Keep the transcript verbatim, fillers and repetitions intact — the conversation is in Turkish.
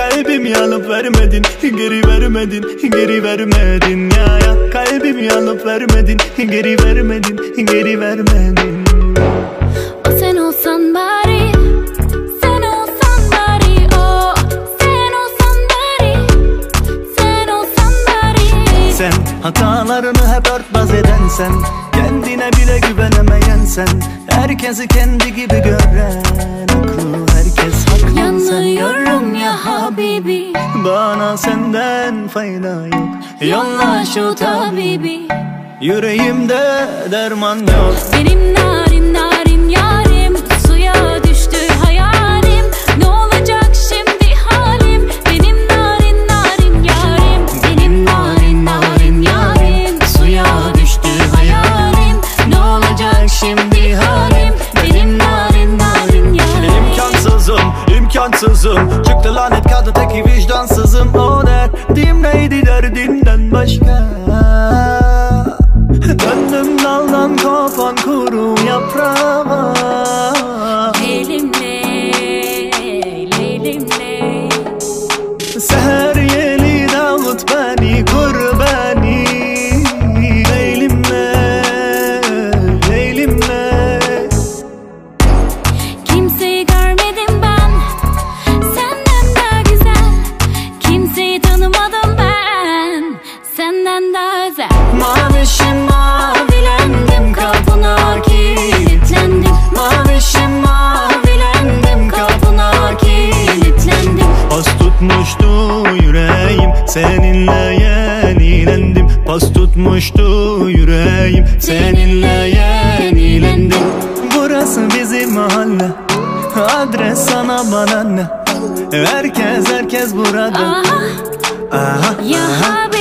Kalbimi alıp vermedin, geri vermedin, geri vermedin ya ya. Kalbimi alıp vermedin, geri vermedin, geri vermedin. O sen olsan bari, sen olsan bari, o sen olsan bari, sen olsan bari. Sen hatalarını hep örtbas eden sen, kendine bile güvenemeyen sen, herkesi kendi gibi gören, aklı herkes haklı. Yanıyorum ya habibi, bana senden fayda yok. yolla şu tabibi. Yüreğimde derman yok. Benim narin narin yarim, suya düştü hayalim. Ne olacak şimdi halim? Benim narin narin yarim, benim narin narin yarim, suya düştü hayalim. Ne olacak şimdi halim? Benim narin narin yarim. İmkansızım, imkansızım, çıktı lanet kadın teki vicdansızım. O derdim neydi derdimden başka? Döndüm daldan kopan kuru yaprağa. Leylimle, leylimle. Seher yeli dağıt beni, kur beni. Leylimle, leylimle. Kimseyi görmedim ben senden daha güzel, kimseyi tanımadım ben senden daha özel. Mavişim mavilendim, kapına kilitlendim. Mavişim mavilendim, kapına kilitlendim. Pas tutmuştu yüreğim, seninle yenilendim. Pas tutmuştu yüreğim, seninle yenilendim. Burası bizim mahalle, adres sana bana ne? Herkes herkes burada. Aha, Aha, ya aha. habibi.